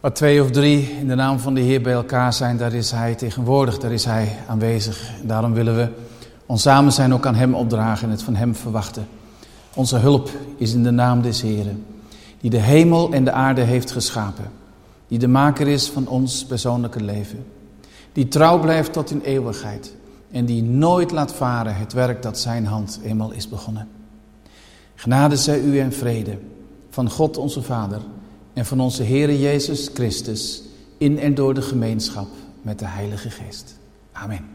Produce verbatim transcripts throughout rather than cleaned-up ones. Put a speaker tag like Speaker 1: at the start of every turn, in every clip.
Speaker 1: Waar twee of drie in de naam van de Heer bij elkaar zijn, daar is Hij tegenwoordig, daar is Hij aanwezig. En daarom willen we ons samen zijn ook aan Hem opdragen en het van Hem verwachten. Onze hulp is in de naam des Heeren, die de hemel en de aarde heeft geschapen. Die de maker is van ons persoonlijke leven. Die trouw blijft tot in eeuwigheid. En die nooit laat varen het werk dat zijn hand eenmaal is begonnen. Genade zij u en vrede van God onze Vader en van onze Heere Jezus Christus in en door de gemeenschap met de Heilige Geest. Amen.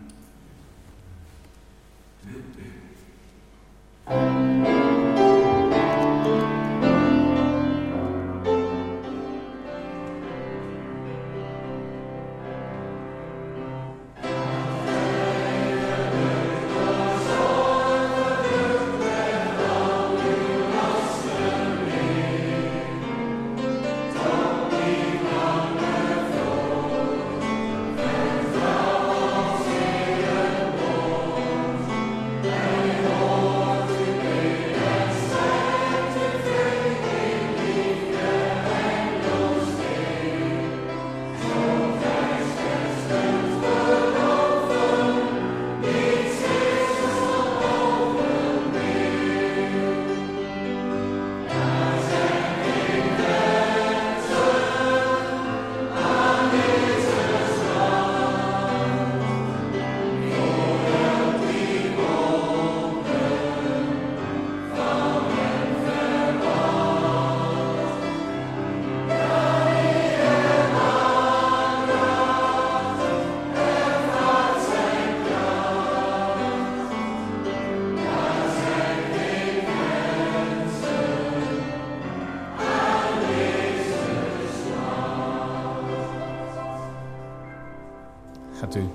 Speaker 1: Gaat u.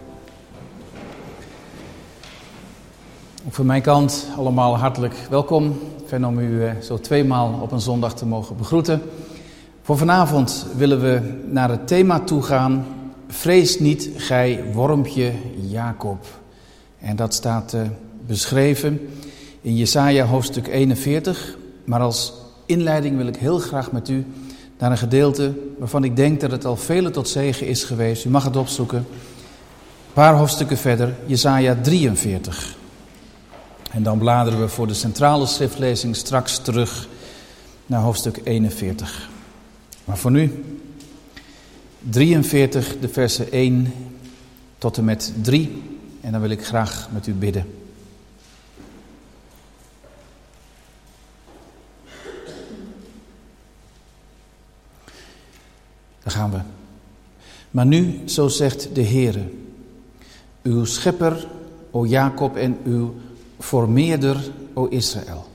Speaker 1: Ook van mijn kant allemaal hartelijk welkom. Fijn om u zo tweemaal op een zondag te mogen begroeten. Voor vanavond willen we naar het thema toe gaan. Vrees niet, gij wormpje Jacob. En dat staat uh, beschreven in Jesaja hoofdstuk eenenveertig. Maar als inleiding wil ik heel graag met u naar een gedeelte waarvan ik denk dat het al vele tot zegen is geweest. U mag het opzoeken. Een paar hoofdstukken verder, Jesaja drieënveertig. En dan bladeren we voor de centrale schriftlezing straks terug naar hoofdstuk eenenveertig. Maar voor nu, drieënveertig, de versen één tot en met drie. En dan wil ik graag met u bidden. Daar gaan we. Maar nu, zo zegt de Heere, uw schepper, o Jacob, en uw vormeerder, o Israël.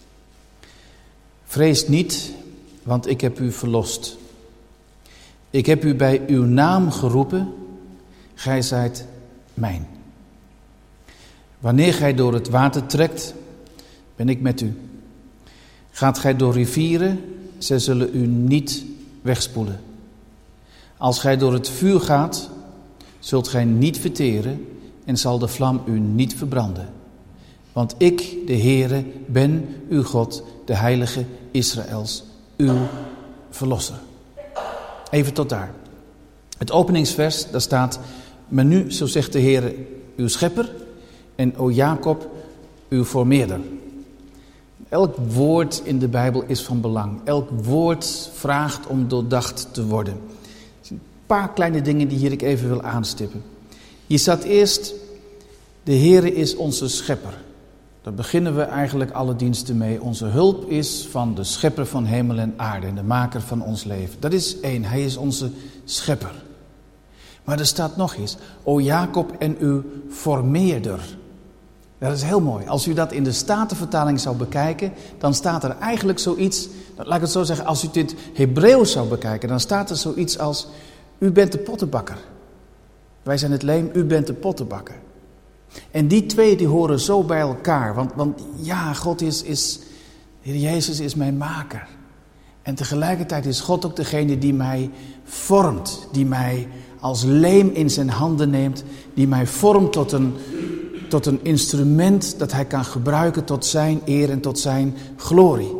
Speaker 1: Vrees niet, want ik heb u verlost. Ik heb u bij uw naam geroepen, gij zijt mijn. Wanneer gij door het water trekt, ben ik met u. Gaat gij door rivieren, zij zullen u niet wegspoelen. Als gij door het vuur gaat, zult gij niet verteren en zal de vlam u niet verbranden. Want ik, de Heere, ben uw God, de Heilige Israëls, uw Verlosser. Even tot daar. Het openingsvers, daar staat, maar nu, zo zegt de Heere, uw schepper, en o Jacob, uw vormeerder. Elk woord in de Bijbel is van belang. Elk woord vraagt om doordacht te worden. Een paar kleine dingen die hier ik even wil aanstippen. Hier staat eerst, de Heere is onze schepper. Daar beginnen we eigenlijk alle diensten mee. Onze hulp is van de schepper van hemel en aarde en de maker van ons leven. Dat is één, hij is onze schepper. Maar er staat nog eens, o Jacob en uw vormeerder. Dat is heel mooi. Als u dat in de Statenvertaling zou bekijken, dan staat er eigenlijk zoiets, laat ik het zo zeggen, als u dit Hebreeuws zou bekijken, dan staat er zoiets als, u bent de pottenbakker. Wij zijn het leem, u bent de pottenbakker. En die twee die horen zo bij elkaar. Want, want ja, God is, is, Heer Jezus is mijn maker. En tegelijkertijd is God ook degene die mij vormt. Die mij als leem in zijn handen neemt. Die mij vormt tot een, tot een instrument dat hij kan gebruiken tot zijn eer en tot zijn glorie.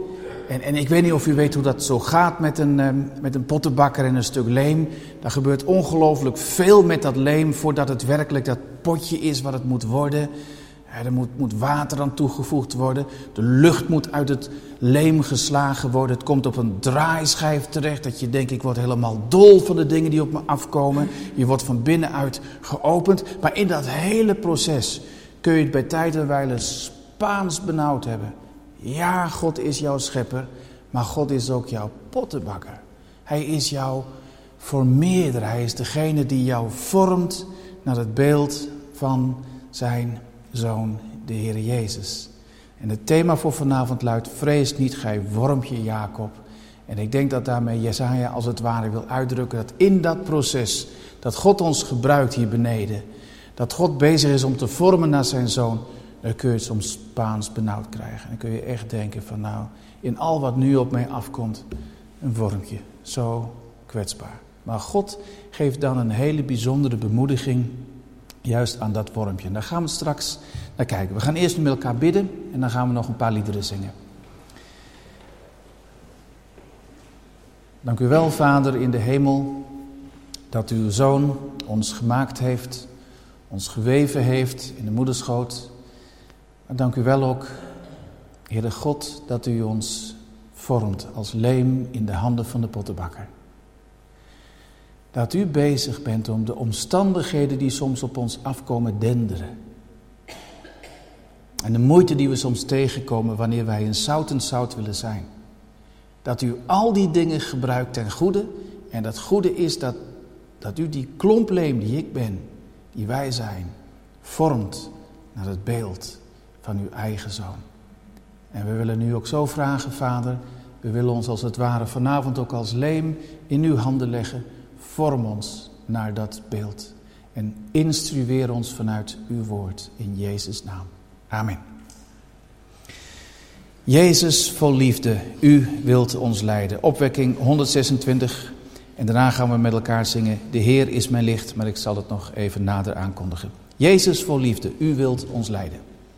Speaker 1: En, en ik weet niet of u weet hoe dat zo gaat met een, um, met een pottenbakker en een stuk leem. Daar gebeurt ongelooflijk veel met dat leem voordat het werkelijk dat potje is wat het moet worden. Ja, er moet, moet water aan toegevoegd worden. De lucht moet uit het leem geslagen worden. Het komt op een draaischijf terecht dat je denkt, ik word helemaal dol van de dingen die op me afkomen. Je wordt van binnenuit geopend. Maar in dat hele proces kun je het bij tijd en wijle Spaans benauwd hebben. Ja, God is jouw schepper, maar God is ook jouw pottenbakker. Hij is jouw vermeerder. Hij is degene die jou vormt naar het beeld van zijn Zoon, de Heer Jezus. En het thema voor vanavond luidt, vrees niet, gij wormpje Jacob. En ik denk dat daarmee Jesaja als het ware wil uitdrukken dat in dat proces, dat God ons gebruikt hier beneden, dat God bezig is om te vormen naar zijn Zoon, dan kun je het soms Spaans benauwd krijgen. Dan kun je echt denken van nou, in al wat nu op mij afkomt, een wormpje, zo kwetsbaar. Maar God geeft dan een hele bijzondere bemoediging juist aan dat wormpje. En daar gaan we straks naar kijken. We gaan eerst nu met elkaar bidden en dan gaan we nog een paar liederen zingen. Dank u wel, Vader in de hemel, dat uw Zoon ons gemaakt heeft, ons geweven heeft in de moederschoot. Maar dank u wel ook, Heere God, dat u ons vormt als leem in de handen van de pottenbakker. Dat u bezig bent om de omstandigheden die soms op ons afkomen denderen. En de moeite die we soms tegenkomen wanneer wij een zoutend zout willen zijn. Dat u al die dingen gebruikt ten goede. En dat goede is dat, dat u die klomp leem die ik ben, die wij zijn, vormt naar het beeld van uw eigen Zoon. En we willen nu ook zo vragen, Vader, we willen ons als het ware vanavond ook als leem in uw handen leggen. Vorm ons naar dat beeld en instrueer ons vanuit uw woord in Jezus' naam. Amen. Jezus vol liefde, u wilt ons leiden. Opwekking honderdzesentwintig en daarna gaan we met elkaar zingen. De Heer is mijn licht, maar ik zal het nog even nader aankondigen. Jezus vol liefde, u wilt ons leiden.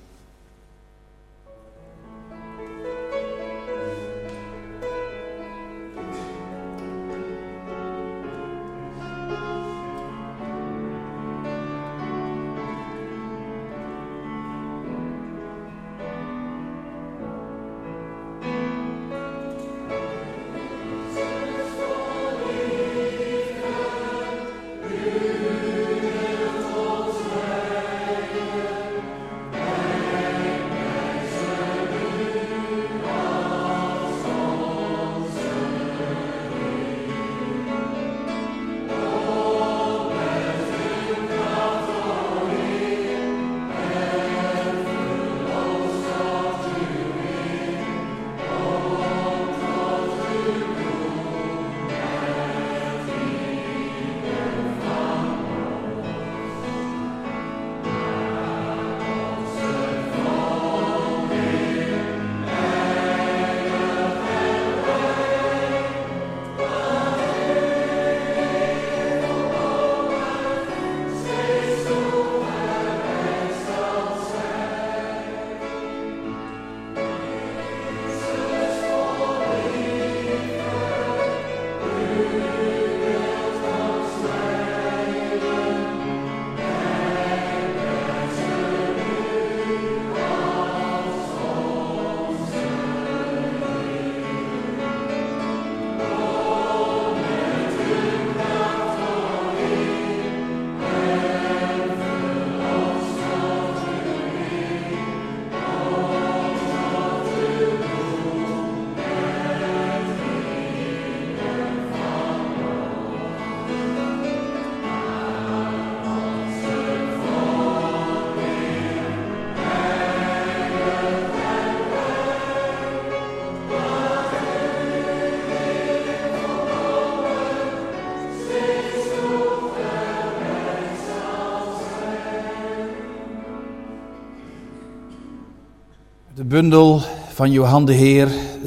Speaker 1: De bundel van Johan de Heer,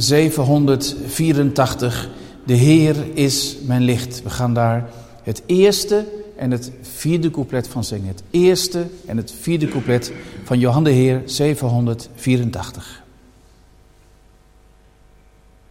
Speaker 1: zevenhonderdvierentachtig. De Heer is mijn licht. We gaan daar het eerste en het vierde couplet van zingen. Het eerste en het vierde couplet van Johan de Heer, zevenhonderdvierentachtig.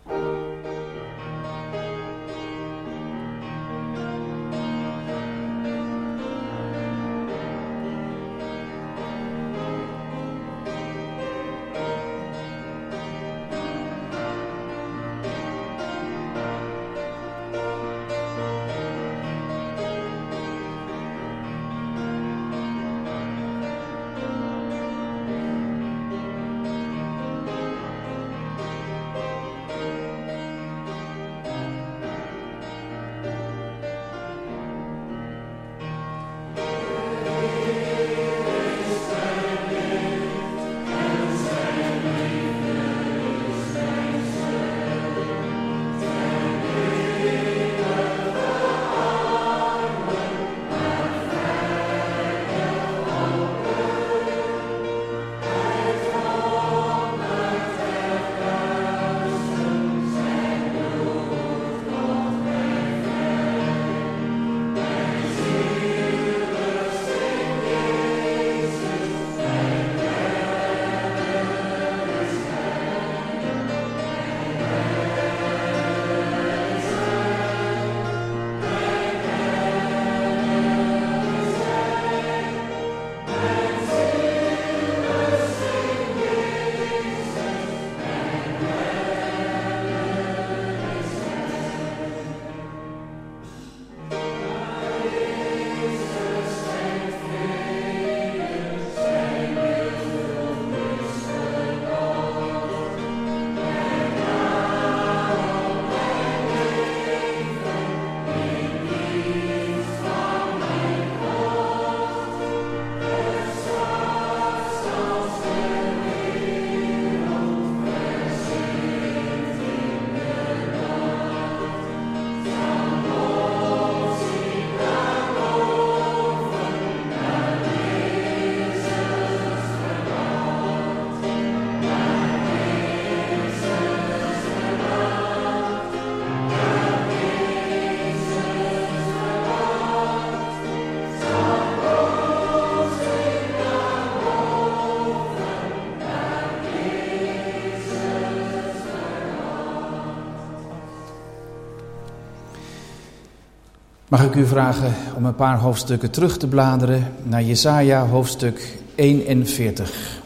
Speaker 1: Mag ik u vragen om een paar hoofdstukken terug te bladeren naar Jesaja hoofdstuk eenenveertig.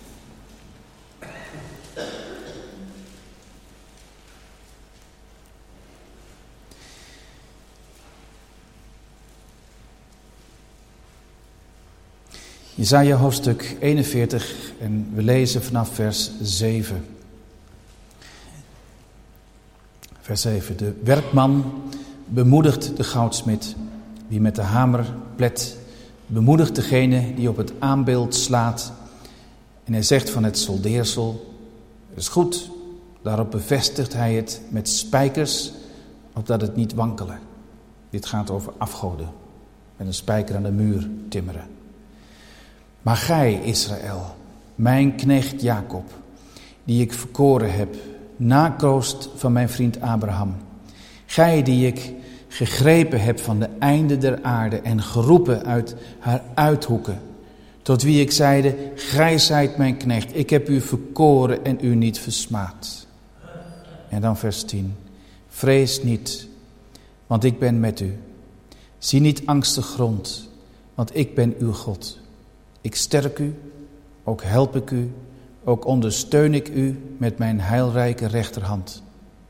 Speaker 1: Jesaja hoofdstuk eenenveertig en we lezen vanaf vers zeven. Vers zeven. De werkman bemoedigt de goudsmid, die met de hamer plet, bemoedigt degene die op het aambeeld slaat. En hij zegt van het soldeersel, het is goed, daarop bevestigt hij het met spijkers, opdat het niet wankelen. Dit gaat over afgoden, met een spijker aan de muur timmeren. Maar gij, Israël, mijn knecht Jacob, die ik verkoren heb, nakroost van mijn vriend Abraham. Gij die ik gegrepen heb van de einde der aarde en geroepen uit haar uithoeken. Tot wie ik zeide, gij zijt mijn knecht, ik heb u verkoren en u niet versmaad. En dan vers tien. Vrees niet, want ik ben met u. Zie niet angstig rond, want ik ben uw God. Ik sterk u, ook help ik u, ook ondersteun ik u met mijn heilrijke rechterhand.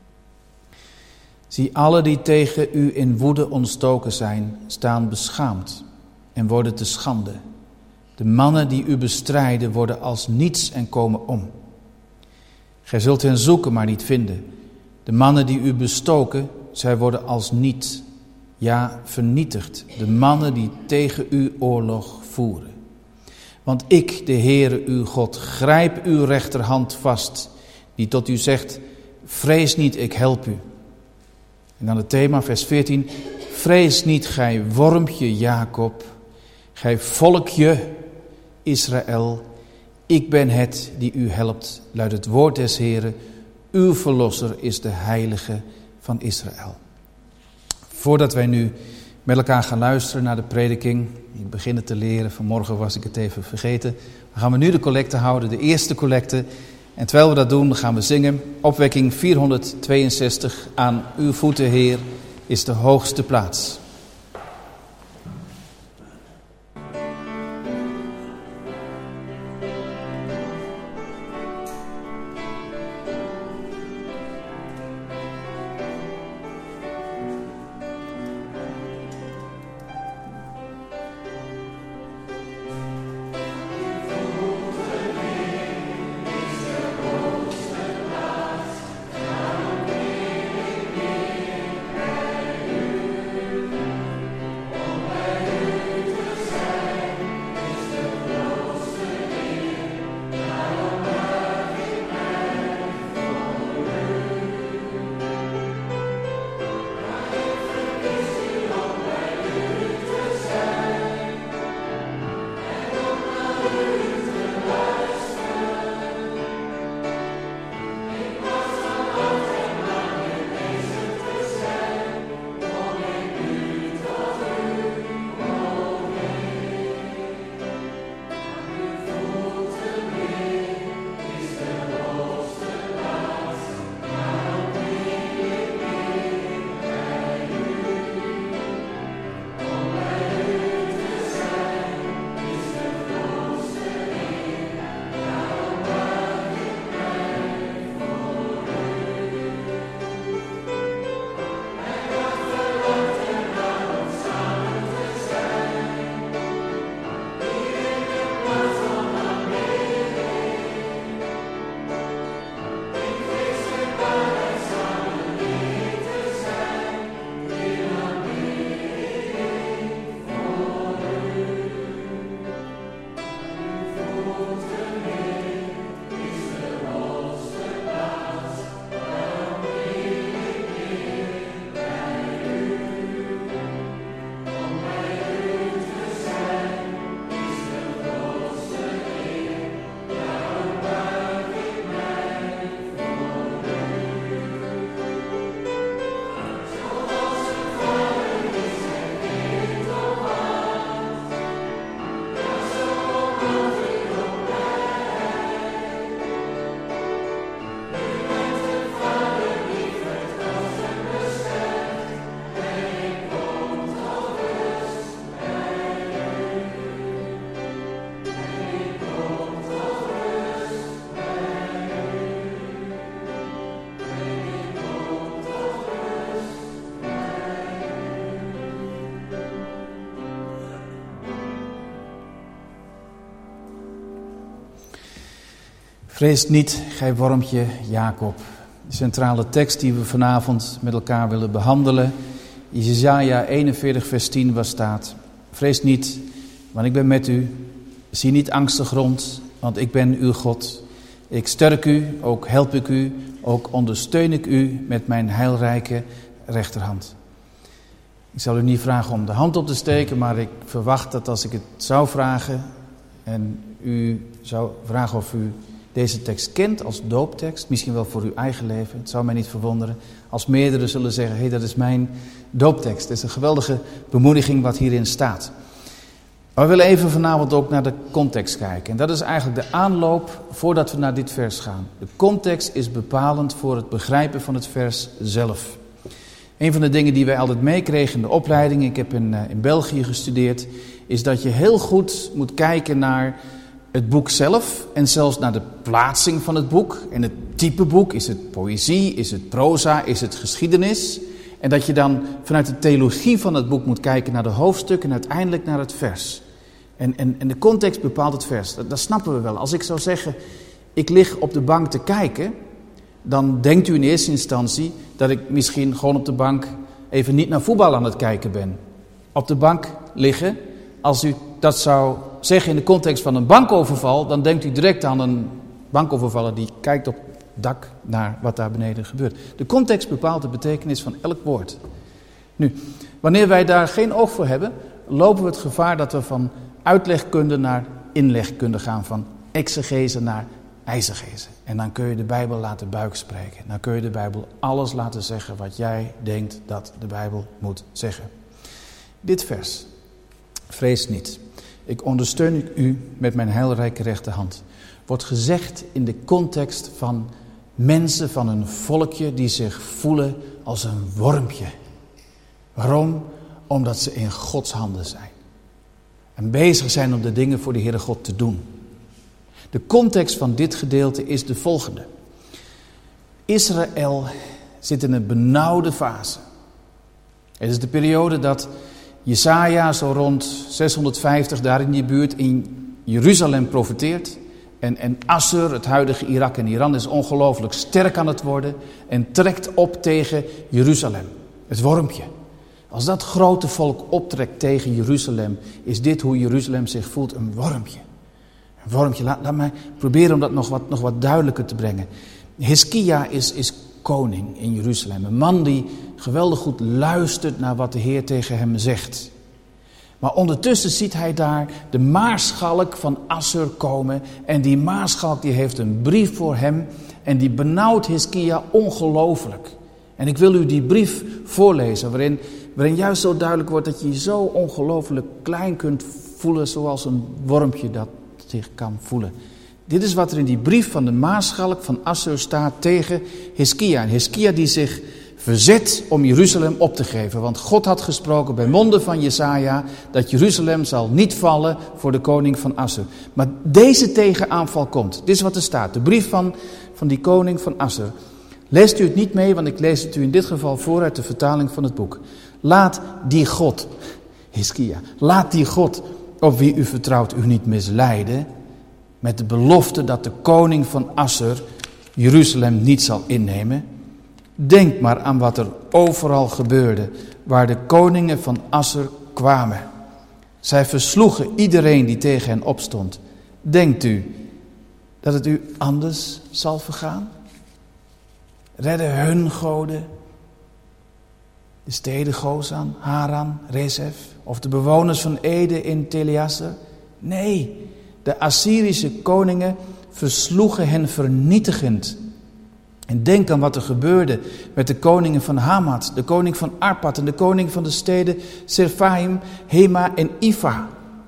Speaker 1: Zie, alle die tegen u in woede ontstoken zijn, staan beschaamd en worden te schande. De mannen die u bestrijden worden als niets en komen om. Gij zult hen zoeken, maar niet vinden. De mannen die u bestoken, zij worden als niet, ja vernietigd. De mannen die tegen u oorlog voeren. Want ik, de Heere uw God, grijp uw rechterhand vast, die tot u zegt, vrees niet, ik help u. En dan het thema, vers veertien. Vrees niet, gij wormpje Jacob, gij volkje Israël. Ik ben het die u helpt, luidt het woord des Heeren. Uw verlosser is de heilige van Israël. Voordat wij nu met elkaar gaan luisteren naar de prediking. Ik begin het te leren, vanmorgen was ik het even vergeten. Dan gaan we nu de collecte houden, de eerste collecte. En terwijl we dat doen, gaan we zingen. Opwekking vierhonderdtweeënzestig, aan uw voeten, Heer, is de hoogste plaats.
Speaker 2: Thank
Speaker 1: Vrees niet, gij wormpje Jacob. De centrale tekst die we vanavond met elkaar willen behandelen. Jesaja eenenveertig vers tien waar staat. Vrees niet, want ik ben met u. Zie niet angstig rond, want ik ben uw God. Ik sterk u, ook help ik u, ook ondersteun ik u met mijn heilrijke rechterhand. Ik zal u niet vragen om de hand op te steken, maar ik verwacht dat als ik het zou vragen en u zou vragen of u deze tekst kent als dooptekst, misschien wel voor uw eigen leven, het zou mij niet verwonderen als meerdere zullen zeggen, hé, hey, dat is mijn dooptekst. Het is een geweldige bemoediging wat hierin staat. Maar we willen even vanavond ook naar de context kijken. En dat is eigenlijk de aanloop voordat we naar dit vers gaan. De context is bepalend voor het begrijpen van het vers zelf. Een van de dingen die wij altijd meekregen in de opleiding, ik heb in, uh, in België gestudeerd, is dat je heel goed moet kijken naar het boek zelf en zelfs naar de plaatsing van het boek. En het type boek, is het poëzie, is het proza, is het geschiedenis? En dat je dan vanuit de theologie van het boek moet kijken naar de hoofdstukken en uiteindelijk naar het vers. En, en, en de context bepaalt het vers, dat, dat snappen we wel. Als ik zou zeggen, ik lig op de bank te kijken, dan denkt u in eerste instantie dat ik misschien gewoon op de bank even niet naar voetbal aan het kijken ben. Op de bank liggen, als u dat zou zeggen in de context van een bankoverval, dan denkt u direct aan een bankovervaller die kijkt op het dak naar wat daar beneden gebeurt. De context bepaalt de betekenis van elk woord. Nu, wanneer wij daar geen oog voor hebben, lopen we het gevaar dat we van uitlegkunde naar inlegkunde gaan, van exegese naar eisegese. En dan kun je de Bijbel laten buikspreken. Dan kun je de Bijbel alles laten zeggen wat jij denkt dat de Bijbel moet zeggen. Dit vers, vrees niet. Ik ondersteun u met mijn heilrijke rechterhand. Wordt gezegd in de context van mensen van een volkje die zich voelen als een wormpje. Waarom? Omdat ze in Gods handen zijn. En bezig zijn om de dingen voor de Heere God te doen. De context van dit gedeelte is de volgende. Israël zit in een benauwde fase. Het is de periode dat Jesaja zo rond zeshonderdvijftig daar in die buurt in Jeruzalem profeteert. En, en Assur, het huidige Irak en Iran, is ongelooflijk sterk aan het worden. En trekt op tegen Jeruzalem. Het wormpje. Als dat grote volk optrekt tegen Jeruzalem, is dit hoe Jeruzalem zich voelt, een wormpje. Een wormpje, laat, laat mij proberen om dat nog wat, nog wat duidelijker te brengen. Hiskia is, is koning in Jeruzalem. Een man die geweldig goed luistert naar wat de Heer tegen hem zegt. Maar ondertussen ziet hij daar de maarschalk van Assur komen. En die maarschalk die heeft een brief voor hem. En die benauwt Hiskia ongelooflijk. En ik wil u die brief voorlezen. Waarin, waarin juist zo duidelijk wordt dat je je zo ongelooflijk klein kunt voelen. Zoals een wormpje dat zich kan voelen. Dit is wat er in die brief van de maarschalk van Assur staat tegen Hiskia. En Hiskia die zich verzet om Jeruzalem op te geven. Want God had gesproken bij monden van Jesaja dat Jeruzalem zal niet vallen voor de koning van Assur. Maar deze tegenaanval komt. Dit is wat er staat. De brief van, van die koning van Assur. Leest u het niet mee, want ik lees het u in dit geval voor uit de vertaling van het boek. Laat die God, Hiskia, laat die God op wie u vertrouwt u niet misleiden met de belofte dat de koning van Assur Jeruzalem niet zal innemen. Denk maar aan wat er overal gebeurde, waar de koningen van Assur kwamen. Zij versloegen iedereen die tegen hen opstond. Denkt u dat het u anders zal vergaan? Redden hun goden de steden Gozan, Haran, Rezef of de bewoners van Ede in Teleasser? Nee, de Assyrische koningen versloegen hen vernietigend. En denk aan wat er gebeurde met de koningen van Hamat, de koning van Arpad en de koning van de steden Sepharvaim, Hema en Ifa.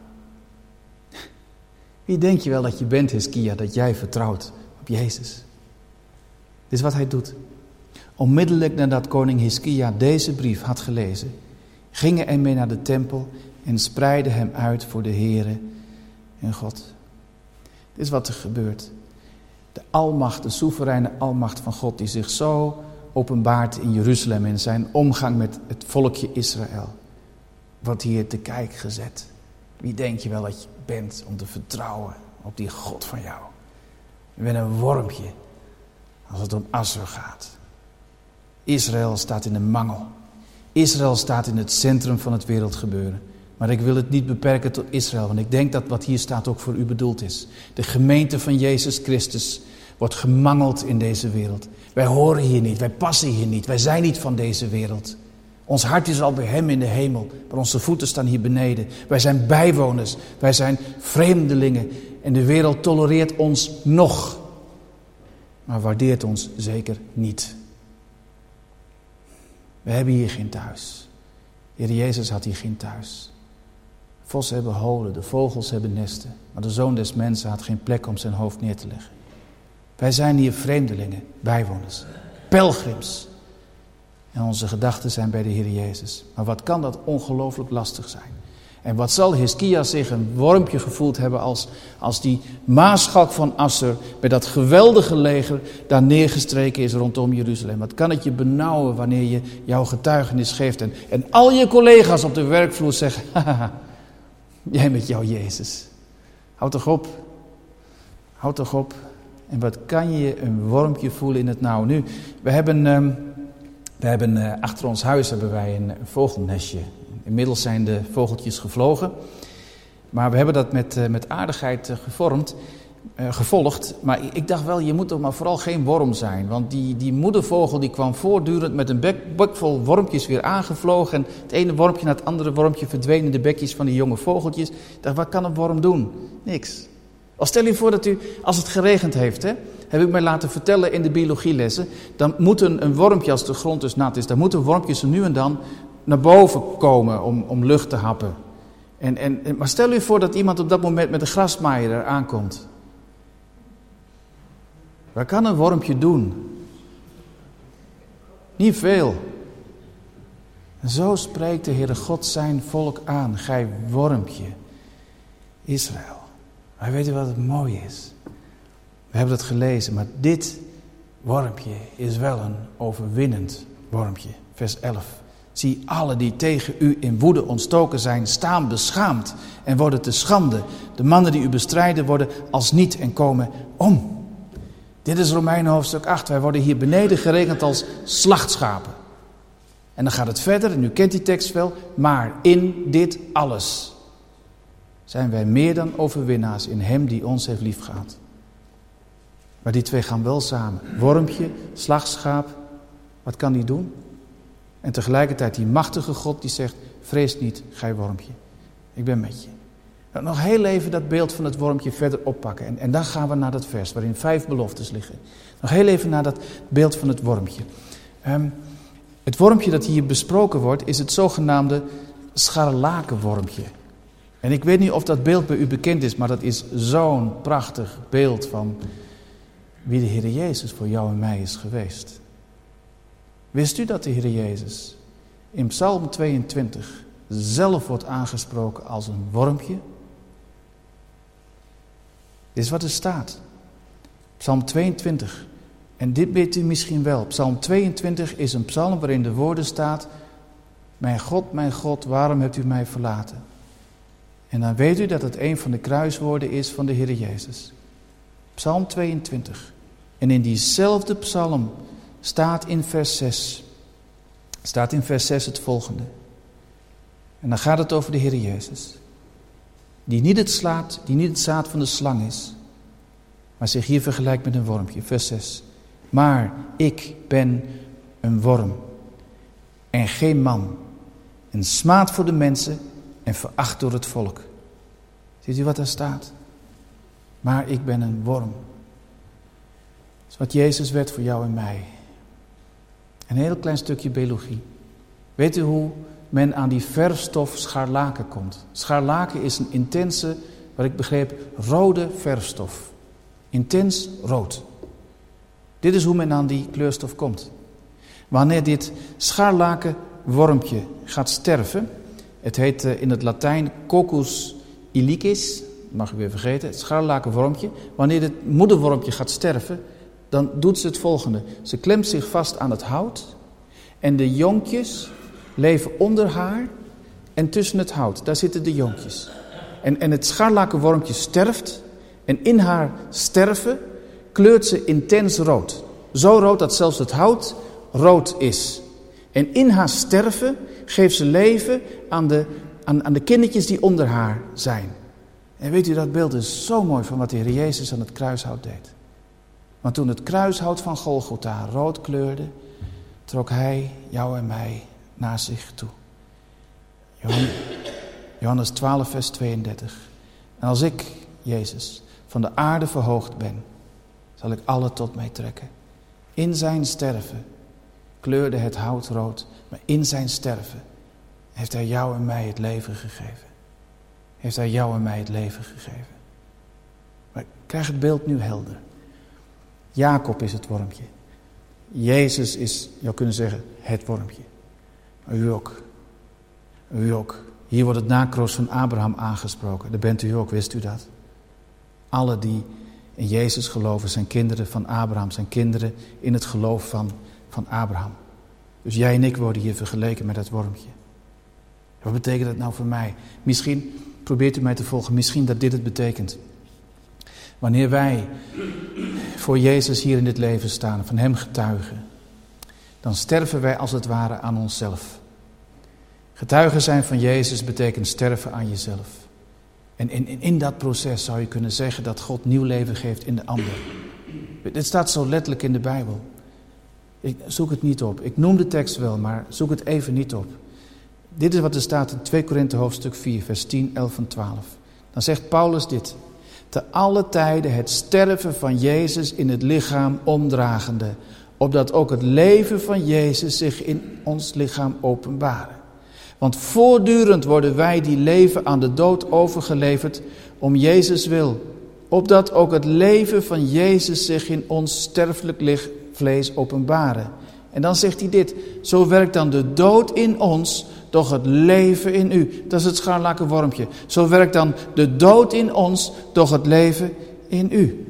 Speaker 1: Wie denk je wel dat je bent, Hiskia, dat jij vertrouwt op Jezus? Dit is wat hij doet. Onmiddellijk nadat koning Hiskia deze brief had gelezen, gingen er mee naar de tempel en spreidden hem uit voor de Heere en God. Dit is wat er gebeurt. De almacht, de soevereine almacht van God die zich zo openbaart in Jeruzalem in zijn omgang met het volkje Israël. Wordt hier te kijk gezet. Wie denk je wel dat je bent om te vertrouwen op die God van jou? Je bent een wormpje als het om Assur gaat. Israël staat in de mangel. Israël staat in het centrum van het wereldgebeuren. Maar ik wil het niet beperken tot Israël, want ik denk dat wat hier staat ook voor u bedoeld is. De gemeente van Jezus Christus wordt gemangeld in deze wereld. Wij horen hier niet, wij passen hier niet, wij zijn niet van deze wereld. Ons hart is al bij hem in de hemel, maar onze voeten staan hier beneden. Wij zijn bijwoners, wij zijn vreemdelingen en de wereld tolereert ons nog, maar waardeert ons zeker niet. We hebben hier geen thuis. Heer Jezus had hier geen thuis. Vossen hebben holen, de vogels hebben nesten, maar de Zoon des Mensen had geen plek om zijn hoofd neer te leggen. Wij zijn hier vreemdelingen, bijwoners, pelgrims. En onze gedachten zijn bij de Heer Jezus. Maar wat kan dat ongelooflijk lastig zijn. En wat zal Hiskia zich een wormpje gevoeld hebben als, als die maarschalk van Assur met dat geweldige leger daar neergestreken is rondom Jeruzalem. Wat kan het je benauwen wanneer je jouw getuigenis geeft en, en al je collega's op de werkvloer zeggen, haha, jij met jouw Jezus. Houd toch op. Houd toch op. En wat kan je een wormpje voelen in het nauw. Nu, we hebben, um, we hebben uh, achter ons huis hebben wij een, een vogelnestje. Inmiddels zijn de vogeltjes gevlogen. Maar we hebben dat met, uh, met aardigheid uh, gevormd, uh, gevolgd. Maar ik dacht wel, je moet toch maar vooral geen worm zijn. Want die, die moedervogel die kwam voortdurend met een bek, bek vol wormpjes weer aangevlogen. En het ene wormpje na het andere wormpje verdween in de bekjes van die jonge vogeltjes. Ik dacht, wat kan een worm doen? Niks. Al stel je voor dat u, als het geregend heeft, hè, heb ik mij laten vertellen in de biologielessen, dan moet een, een wormpje, als de grond dus nat is, dan moeten wormpjes er nu en dan naar boven komen om, om lucht te happen. En, en, maar stel u voor dat iemand op dat moment met een grasmaaier er aankomt. Wat kan een wormpje doen? Niet veel. En zo spreekt de Heere God zijn volk aan, gij wormpje, Israël. Maar weet u wat het mooi is? We hebben het gelezen, maar dit wormpje is wel een overwinnend wormpje. Vers elf. Zie, alle die tegen u in woede ontstoken zijn, staan beschaamd en worden te schande. De mannen die u bestrijden worden als niet en komen om. Dit is Romeinen hoofdstuk acht. Wij worden hier beneden gerekend als slachtschapen. En dan gaat het verder, en u kent die tekst wel. Maar in dit alles zijn wij meer dan overwinnaars in hem die ons heeft liefgehad. Maar die twee gaan wel samen. Wormpje, slagschaap, wat kan die doen? En tegelijkertijd die machtige God die zegt, vrees niet, gij wormpje. Ik ben met je. Nou, nog heel even dat beeld van het wormpje verder oppakken. En, en dan gaan we naar dat vers waarin vijf beloftes liggen. Nog heel even naar dat beeld van het wormpje. Um, het wormpje dat hier besproken wordt is het zogenaamde scharlakenwormpje. En ik weet niet of dat beeld bij u bekend is, maar dat is zo'n prachtig beeld van wie de Heer Jezus voor jou en mij is geweest. Wist u dat de Heer Jezus in Psalm tweeëntwintig zelf wordt aangesproken als een wormpje? Dit is wat er staat. Psalm tweeëntwintig. En dit weet u misschien wel. Psalm tweeëntwintig is een psalm waarin de woorden staat, mijn God, mijn God, waarom hebt u mij verlaten? En dan weet u dat het een van de kruiswoorden is van de Heer Jezus. Psalm tweeëntwintig. En in diezelfde psalm staat in vers zes. Staat in vers zes het volgende. En dan gaat het over de Heer Jezus. Die niet het slaat, die niet het zaad van de slang is. Maar zich hier vergelijkt met een wormpje. Vers zes. Maar ik ben een worm. En geen man. Een smaad voor de mensen en veracht door het volk. Ziet u wat daar staat? Maar ik ben een worm. Dat is wat Jezus werd voor jou en mij. Een heel klein stukje biologie. Weet u hoe men aan die verfstof scharlaken komt? Scharlaken is een intense, wat ik begreep, rode verfstof. Intens rood. Dit is hoe men aan die kleurstof komt. Wanneer dit scharlakenwormpje gaat sterven, het heet in het Latijn Coccus ilicis, mag ik weer vergeten, het scharlakenwormpje. Wanneer het moederwormpje gaat sterven, dan doet ze het volgende. Ze klemt zich vast aan het hout en de jonkjes leven onder haar en tussen het hout. Daar zitten de jonkjes. En, en het scharlakenwormpje sterft en in haar sterven kleurt ze intens rood. Zo rood dat zelfs het hout rood is. En in haar sterven geeft ze leven aan de, aan, aan de kindertjes die onder haar zijn. En weet u, dat beeld is zo mooi van wat de Heer Jezus aan het kruishout deed. Want toen het kruishout van Golgotha rood kleurde, trok hij jou en mij naar zich toe. Johannes twaalf, vers tweeëndertig. En als ik, Jezus, van de aarde verhoogd ben, zal ik alle tot mij trekken. In zijn sterven kleurde het hout rood, maar in zijn sterven heeft hij jou en mij het leven gegeven. Heeft hij jou en mij het leven gegeven. Maar ik krijg het beeld nu helder. Jacob is het wormpje. Jezus is, je zou kunnen zeggen, het wormpje. Maar u ook. U ook. Hier wordt het nakroos van Abraham aangesproken. Daar bent u ook, wist u dat? Alle die in Jezus geloven zijn kinderen van Abraham, zijn kinderen in het geloof van, van Abraham. Dus jij en ik worden hier vergeleken met dat wormpje. Wat betekent dat nou voor mij? Misschien probeert u mij te volgen, misschien dat dit het betekent. Wanneer wij voor Jezus hier in dit leven staan, van hem getuigen, dan sterven wij als het ware aan onszelf. Getuigen zijn van Jezus betekent sterven aan jezelf. En in, in, in dat proces zou je kunnen zeggen dat God nieuw leven geeft in de ander. Dit staat zo letterlijk in de Bijbel. Ik zoek het niet op. Ik noem de tekst wel, maar zoek het even niet op. Dit is wat er staat in twee Korinthe hoofdstuk vier, vers tien, elf en twaalf. Dan zegt Paulus dit. Te alle tijden het sterven van Jezus in het lichaam omdragende, opdat ook het leven van Jezus zich in ons lichaam openbare. Want voortdurend worden wij die leven aan de dood overgeleverd om Jezus wil, opdat ook het leven van Jezus zich in ons sterfelijk vlees openbare. En dan zegt hij dit, zo werkt dan de dood in ons, doch het leven in u. Dat is het scharlaken wormpje. Zo werkt dan de dood in ons, doch het leven in u.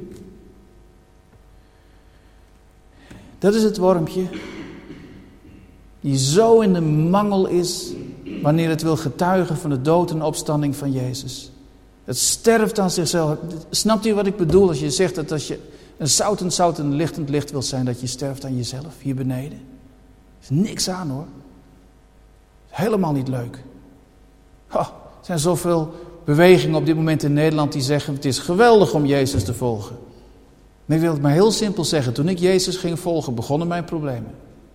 Speaker 1: Dat is het wormpje die zo in de mangel is wanneer het wil getuigen van de dood en opstanding van Jezus. Het sterft aan zichzelf. Snapt u wat ik bedoel als je zegt dat als je een zoutend, zoutend, lichtend licht wilt zijn, dat je sterft aan jezelf hier beneden? Er is niks aan hoor. Helemaal niet leuk. Oh, er zijn zoveel bewegingen op dit moment in Nederland die zeggen het is geweldig om Jezus te volgen. Maar ik wil het maar heel simpel zeggen. Toen ik Jezus ging volgen begonnen mijn problemen.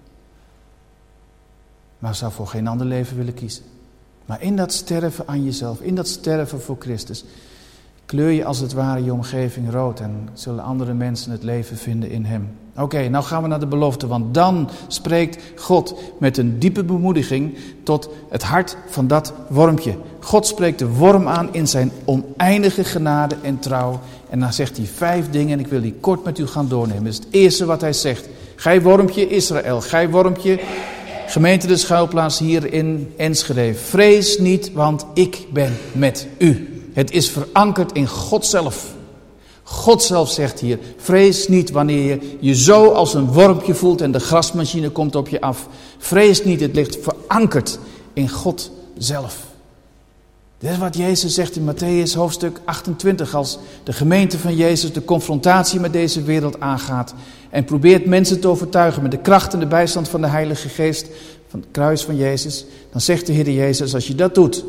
Speaker 1: Maar ik zou voor geen ander leven willen kiezen. Maar in dat sterven aan jezelf, in dat sterven voor Christus, kleur je als het ware je omgeving rood en zullen andere mensen het leven vinden in hem. Oké, okay, nou gaan we naar de belofte, want dan spreekt God met een diepe bemoediging tot het hart van dat wormpje. God spreekt de worm aan in zijn oneindige genade en trouw. En dan zegt hij vijf dingen en ik wil die kort met u gaan doornemen. Dat is het eerste wat hij zegt. Gij wormpje Israël, gij wormpje gemeente de Schuilplaats hier in Enschede. Vrees niet, want ik ben met u. Het is verankerd in God zelf. God zelf zegt hier, vrees niet wanneer je je zo als een wormpje voelt en de grasmachine komt op je af. Vrees niet, het ligt verankerd in God zelf. Dit is wat Jezus zegt in Mattheüs hoofdstuk achtentwintig als de gemeente van Jezus de confrontatie met deze wereld aangaat. En probeert mensen te overtuigen met de kracht en de bijstand van de Heilige Geest van het kruis van Jezus. Dan zegt de Heer Jezus, als je dat doet,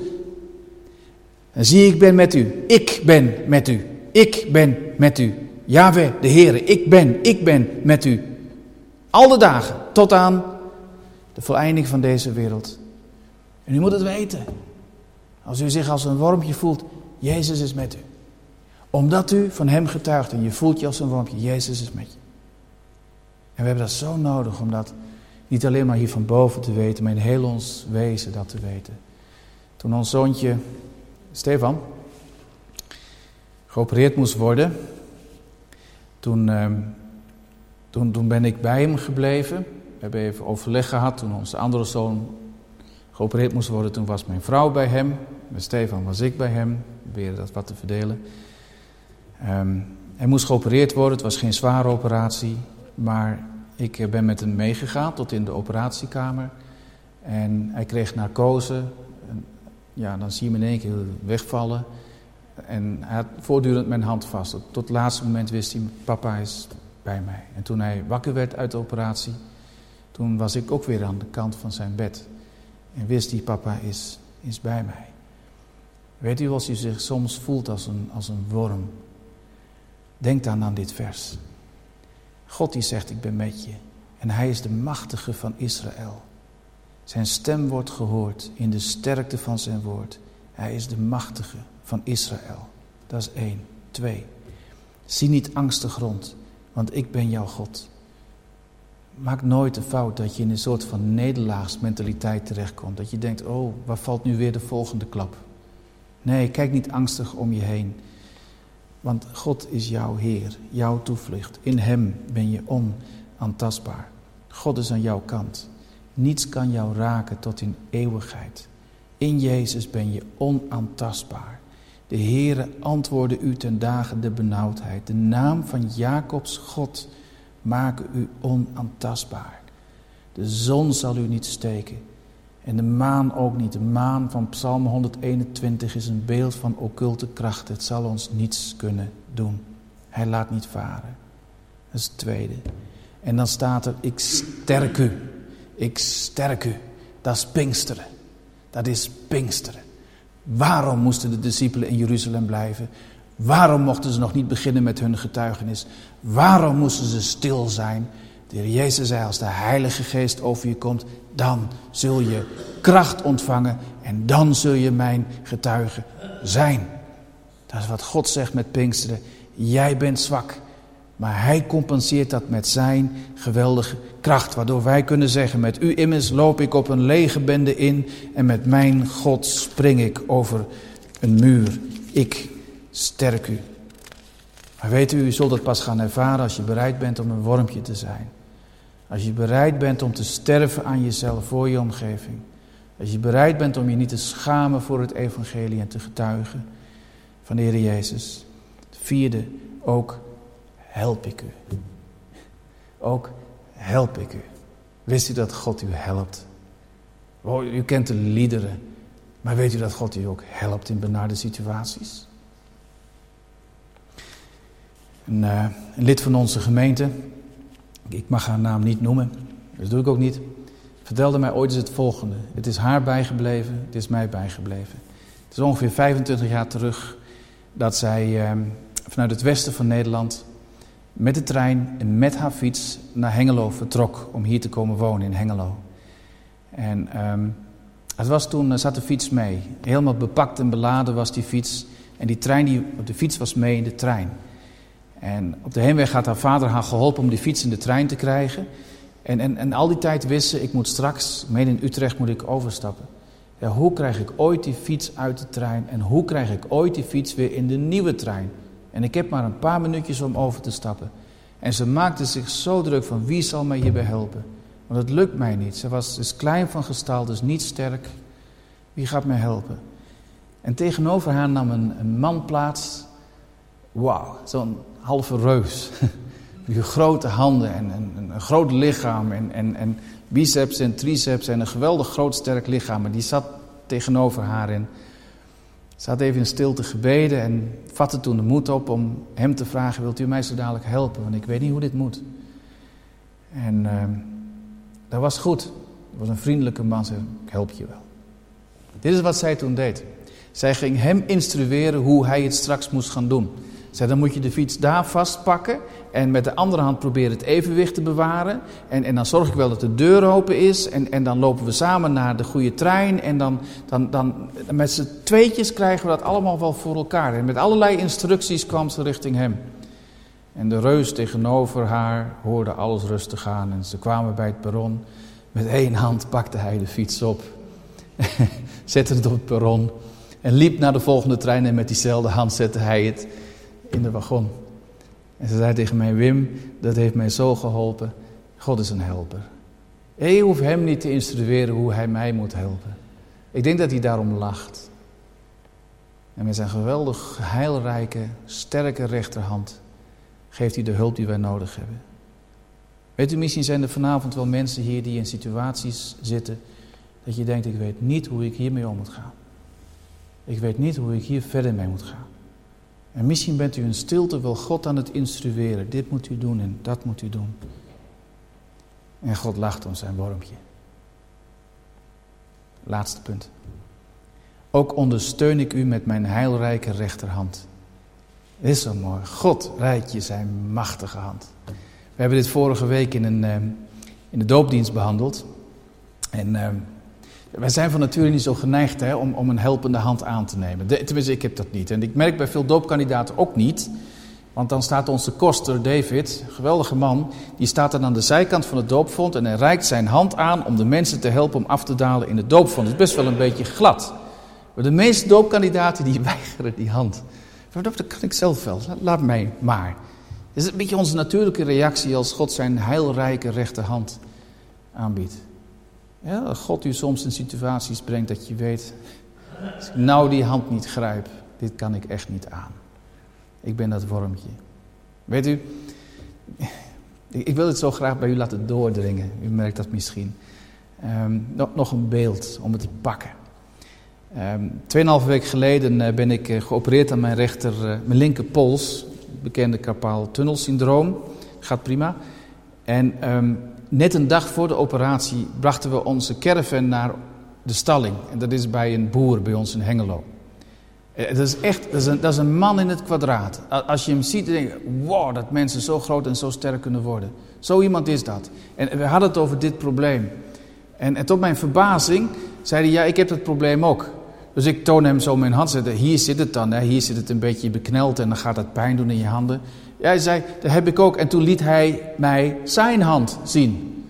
Speaker 1: dan zie ik ben met u. Ik ben met u. Ik ben met u. Jahweh, de Heere, ik ben, ik ben met u. Alle dagen, tot aan de voleinding van deze wereld. En u moet het weten. Als u zich als een wormpje voelt, Jezus is met u. Omdat u van hem getuigt en je voelt je als een wormpje, Jezus is met je. En we hebben dat zo nodig om dat niet alleen maar hier van boven te weten, maar in heel ons wezen dat te weten. Toen ons zoontje Stefan geopereerd moest worden, toen, uh, toen, toen ben ik bij hem gebleven. We hebben even overleg gehad toen onze andere zoon geopereerd moest worden. Toen was mijn vrouw bij hem, met Stefan was ik bij hem. We proberen dat wat te verdelen. Um, hij moest geopereerd worden, het was geen zware operatie, maar ik ben met hem meegegaan tot in de operatiekamer. En hij kreeg narcose. En ja, dan zie je hem in één keer wegvallen. En hij had voortdurend mijn hand vast. Tot, tot het laatste moment wist hij, papa is bij mij. En toen hij wakker werd uit de operatie, toen was ik ook weer aan de kant van zijn bed. En wist hij, papa is, is bij mij. Weet u, als u zich soms voelt als een, als een worm, denk dan aan dit vers. God die zegt, ik ben met je. En hij is de machtige van Israël. Zijn stem wordt gehoord in de sterkte van zijn woord. Hij is de machtige van Israël. Dat is één. Twee. Zie niet angstig rond, want ik ben jouw God. Maak nooit de fout dat je in een soort van nederlaagsmentaliteit terechtkomt. Dat je denkt, oh, waar valt nu weer de volgende klap? Nee, kijk niet angstig om je heen. Want God is jouw Heer, jouw toevlucht. In hem ben je onaantastbaar. God is aan jouw kant. Niets kan jou raken tot in eeuwigheid. In Jezus ben je onaantastbaar. De Heere antwoordde u ten dagen de benauwdheid. De naam van Jacobs God maken u onaantastbaar. De zon zal u niet steken. En de maan ook niet. De maan van Psalm honderdeenentwintig is een beeld van occulte kracht. Het zal ons niets kunnen doen. Hij laat niet varen. Dat is het tweede. En dan staat er, ik sterk u. Ik sterk u. Dat is Pinksteren. Dat is Pinksteren. Waarom moesten de discipelen in Jeruzalem blijven? Waarom mochten ze nog niet beginnen met hun getuigenis? Waarom moesten ze stil zijn? De Heer Jezus zei, als de Heilige Geest over je komt, dan zul je kracht ontvangen en dan zul je mijn getuige zijn. Dat is wat God zegt met Pinksteren. Jij bent zwak, maar hij compenseert dat met zijn geweldige kracht. Waardoor wij kunnen zeggen, met u immers loop ik op een legerbende in en met mijn God spring ik over een muur. Ik sterk u. Maar weet u, u zult het pas gaan ervaren als je bereid bent om een wormpje te zijn. Als je bereid bent om te sterven aan jezelf voor je omgeving. Als je bereid bent om je niet te schamen voor het evangelie en te getuigen van de Heer Jezus. Het vierde, ook help ik u. Ook help ik u. Wist u dat God u helpt? Oh, u kent de liederen. Maar weet u dat God u ook helpt in benarde situaties? Een, uh, een lid van onze gemeente, ik mag haar naam niet noemen, dat doe ik ook niet, vertelde mij ooit eens het volgende. Het is haar bijgebleven, het is mij bijgebleven. Het is ongeveer vijfentwintig jaar terug dat zij uh, vanuit het westen van Nederland met de trein en met haar fiets naar Hengelo vertrok om hier te komen wonen in Hengelo. En um, het was toen, uh, zat de fiets mee. Helemaal bepakt en beladen was die fiets. En die trein, die, de fiets was mee in de trein. En op de heenweg had haar vader haar geholpen om die fiets in de trein te krijgen. En, en, en al die tijd wist ze, ik moet straks, mede in Utrecht moet ik overstappen. Ja, hoe krijg ik ooit die fiets uit de trein en hoe krijg ik ooit die fiets weer in de nieuwe trein? En ik heb maar een paar minuutjes om over te stappen. En ze maakte zich zo druk van wie zal mij hierbij helpen? Want het lukt mij niet. Ze was is klein van gestalte, dus niet sterk. Wie gaat mij helpen? En tegenover haar nam een, een man plaats. Wauw, zo'n halve reus. Die grote handen en een, een groot lichaam en, en, en biceps en triceps en een geweldig groot sterk lichaam. En die zat tegenover haar en ze had even in stilte gebeden en vatte toen de moed op om hem te vragen, wilt u mij zo dadelijk helpen? Want ik weet niet hoe dit moet. En uh, dat was goed. Dat was een vriendelijke man, zei, ik help je wel. Dit is wat zij toen deed. Zij ging hem instrueren hoe hij het straks moest gaan doen. Zei, dan moet je de fiets daar vastpakken en met de andere hand proberen het evenwicht te bewaren. En, en dan zorg ik wel dat de deur open is en, en dan lopen we samen naar de goede trein. En dan, dan, dan met z'n tweetjes krijgen we dat allemaal wel voor elkaar. En met allerlei instructies kwam ze richting hem. En de reus tegenover haar hoorde alles rustig aan. En ze kwamen bij het perron. Met één hand pakte hij de fiets op. Zette het op het perron. En liep naar de volgende trein en met diezelfde hand zette hij het in de wagon. En ze zei tegen mij, Wim, dat heeft mij zo geholpen. God is een helper. Je hoeft hem niet te instrueren hoe hij mij moet helpen. Ik denk dat hij daarom lacht. En met zijn geweldig heilrijke, sterke rechterhand geeft hij de hulp die wij nodig hebben. Weet u, misschien zijn er vanavond wel mensen hier die in situaties zitten dat je denkt, ik weet niet hoe ik hiermee om moet gaan. Ik weet niet hoe ik hier verder mee moet gaan. En misschien bent u in stilte wel God aan het instrueren. Dit moet u doen en dat moet u doen. En God lacht om zijn wormpje. Laatste punt. Ook ondersteun ik u met mijn heilrijke rechterhand. Is zo mooi. God reikt je zijn machtige hand. We hebben dit vorige week in, een, in de doopdienst behandeld. En uh, wij zijn van nature niet zo geneigd hè, om, om een helpende hand aan te nemen. De, tenminste, ik heb dat niet. En ik merk bij veel doopkandidaten ook niet. Want dan staat onze koster, David, een geweldige man, die staat dan aan de zijkant van het doopvont en hij reikt zijn hand aan om de mensen te helpen om af te dalen in het doopvont. Het is best wel een beetje glad. Maar de meeste doopkandidaten die weigeren die hand. Dat kan ik zelf wel, laat mij maar. Het is een beetje onze natuurlijke reactie als God zijn heilrijke rechterhand aanbiedt. Ja, dat God u soms in situaties brengt dat je weet, als ik nou die hand niet grijp, dit kan ik echt niet aan. Ik ben dat wormpje. Weet u, ik wil het zo graag bij u laten doordringen. U merkt dat misschien. Um, nog, nog een beeld om het te pakken. Um, tweeënhalve week geleden uh, ben ik uh, geopereerd aan mijn rechter, uh, mijn linkerpols. Bekende carpaaltunnelsyndroom. Gaat prima. En um, net een dag voor de operatie brachten we onze caravan naar de stalling. En dat is bij een boer bij ons in Hengelo. Dat is echt, dat is, een, dat is een man in het kwadraat. Als je hem ziet, dan denk je, wow, dat mensen zo groot en zo sterk kunnen worden. Zo iemand is dat. En we hadden het over dit probleem. En, en tot mijn verbazing zei hij, ja, ik heb dat probleem ook. Dus ik toon hem zo mijn hand. Zei, hier zit het dan, hè. Hier zit het een beetje bekneld en dan gaat het pijn doen in je handen. Ja, hij zei, dat heb ik ook. En toen liet hij mij zijn hand zien.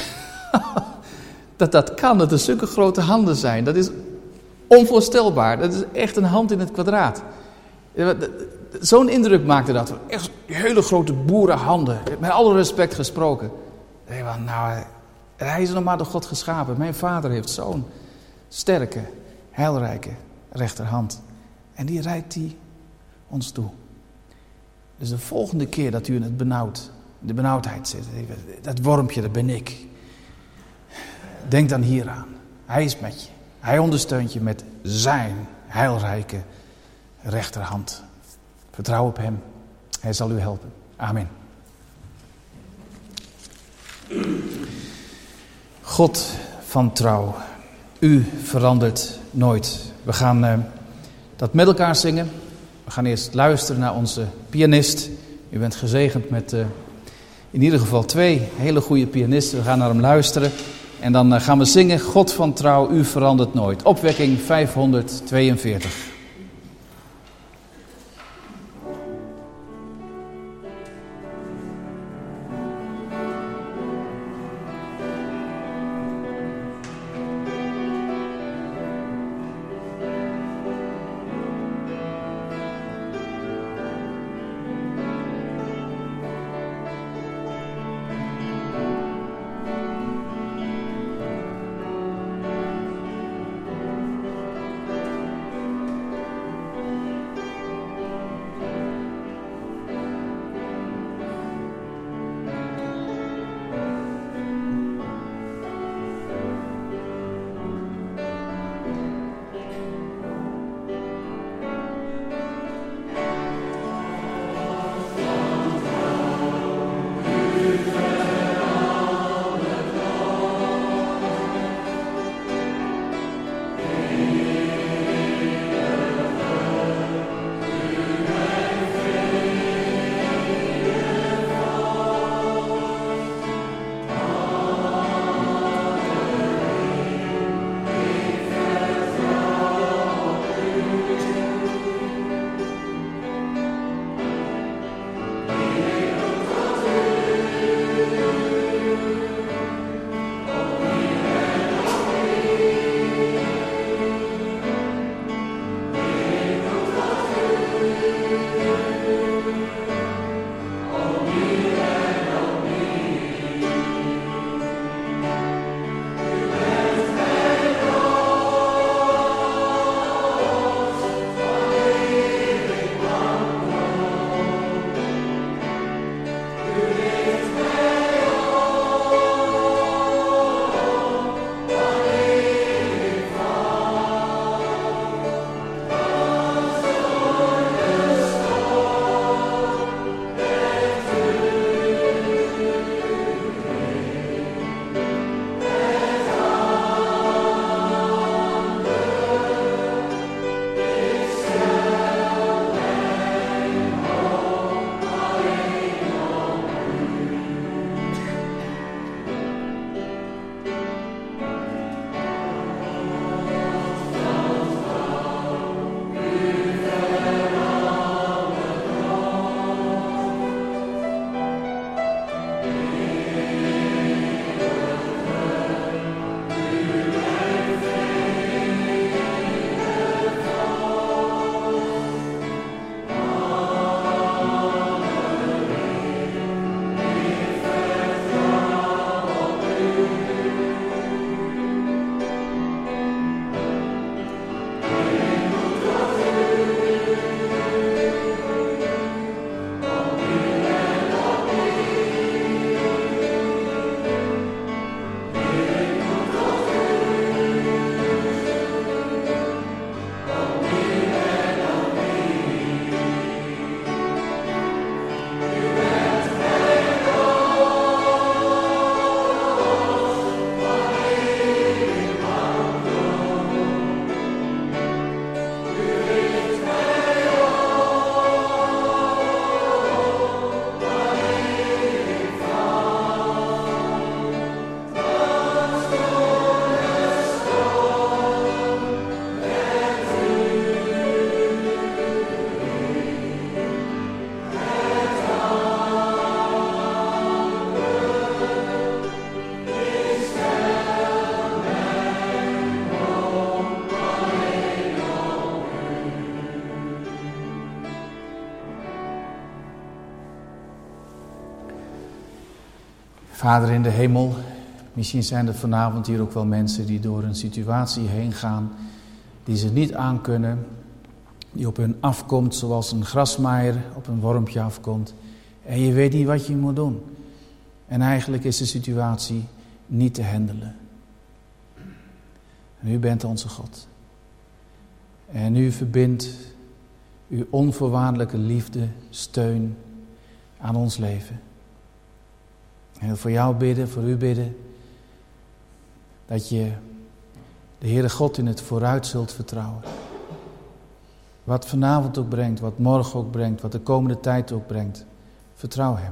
Speaker 1: dat dat kan, dat er zulke grote handen zijn. Dat is onvoorstelbaar. Dat is echt een hand in het kwadraat. Zo'n indruk maakte dat. Echt hele grote boerenhanden. Met alle respect gesproken. Nou, hij is nog maar door God geschapen. Mijn vader heeft zo'n sterke, heilrijke rechterhand. En die reikt hij ons toe. Dus de volgende keer dat u in het benauwd, de benauwdheid zit. Dat wormpje, dat ben ik. Denk dan hieraan. Hij is met je. Hij ondersteunt je met zijn heilrijke rechterhand. Vertrouw op hem. Hij zal u helpen. Amen. God van trouw. U verandert nooit. We gaan uh, dat met elkaar zingen. We gaan eerst luisteren naar onze pianist. U bent gezegend met uh, in ieder geval twee hele goede pianisten. We gaan naar hem luisteren. En dan uh, gaan we zingen. God van trouw, u verandert nooit. Opwekking vijfhonderdtweeënveertig. Vader in de hemel, misschien zijn er vanavond hier ook wel mensen die door een situatie heen gaan die ze niet aankunnen, die op hun afkomt zoals een grasmaaier op een wormpje afkomt. En je weet niet wat je moet doen. En eigenlijk is de situatie niet te handelen. En u bent onze God. En u verbindt uw onvoorwaardelijke liefde, steun aan ons leven. En voor jou bidden, voor u bidden, dat je de Heere God in het vooruit zult vertrouwen. Wat vanavond ook brengt, wat morgen ook brengt, wat de komende tijd ook brengt, vertrouw Hem.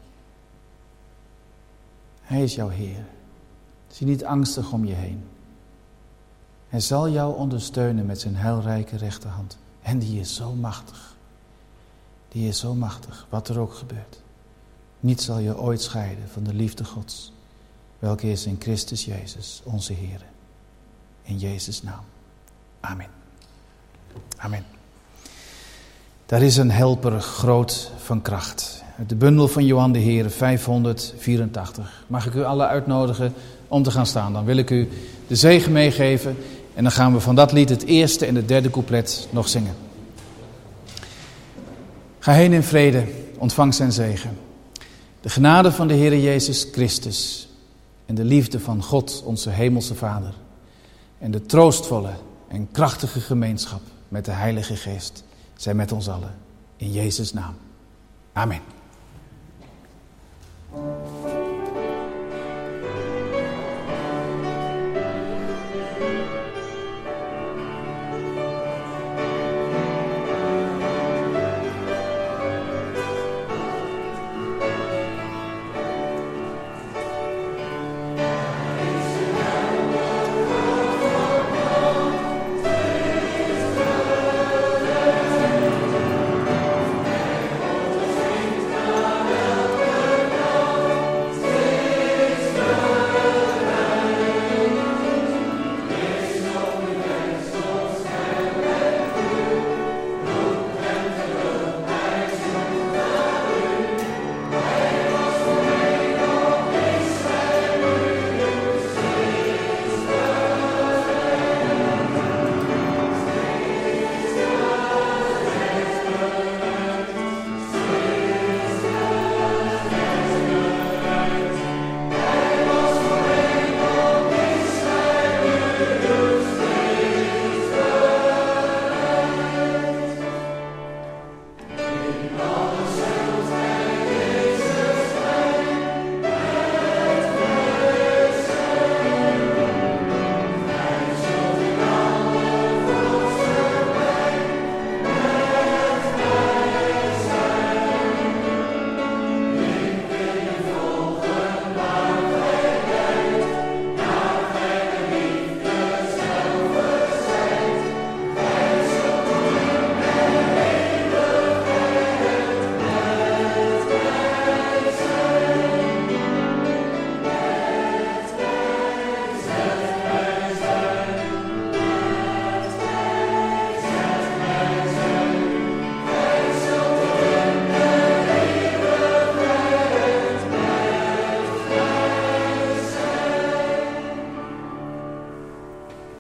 Speaker 1: Hij is jouw Heer. Zie niet angstig om je heen. Hij zal jou ondersteunen met zijn heilrijke rechterhand. En die is zo machtig. Die is zo machtig, wat er ook gebeurt. Niets zal je ooit scheiden van de liefde Gods, welke is in Christus Jezus, onze Heer. In Jezus' naam. Amen. Amen. Daar is een helper groot van kracht. Uit de bundel van Johan de Heer, vijfhonderdvierentachtig. Mag ik u alle uitnodigen om te gaan staan? Dan wil ik u de zegen meegeven. En dan gaan we van dat lied het eerste en het derde couplet nog zingen. Ga heen in vrede, ontvang zijn zegen. De genade van de Heer Jezus Christus en de liefde van God, onze hemelse Vader. En de troostvolle en krachtige gemeenschap met de Heilige Geest zijn met ons allen. In Jezus' naam. Amen.